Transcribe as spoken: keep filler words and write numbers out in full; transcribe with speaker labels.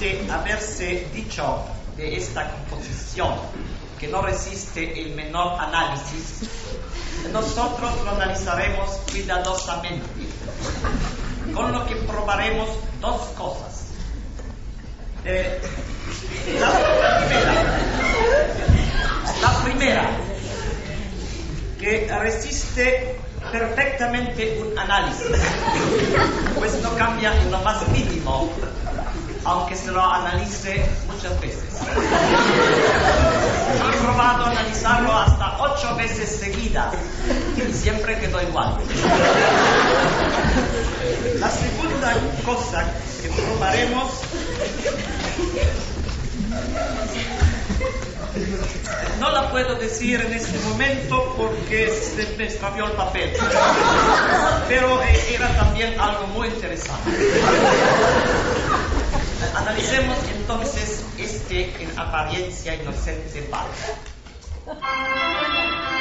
Speaker 1: Después de haberse dicho de esta composición que no resiste el menor análisis, nosotros lo analizaremos cuidadosamente, con lo que probaremos dos cosas. Eh, la primera, la primera, que resiste perfectamente un análisis, pues no cambia en lo más mínimo, aunque se lo analice muchas veces. He probado analizarlo hasta ocho veces seguidas y siempre quedó igual. La segunda cosa que probaremos no la puedo decir en este momento porque se me extravió el papel, pero eh, era también algo muy interesante. Analicemos entonces este en apariencia inocente barco.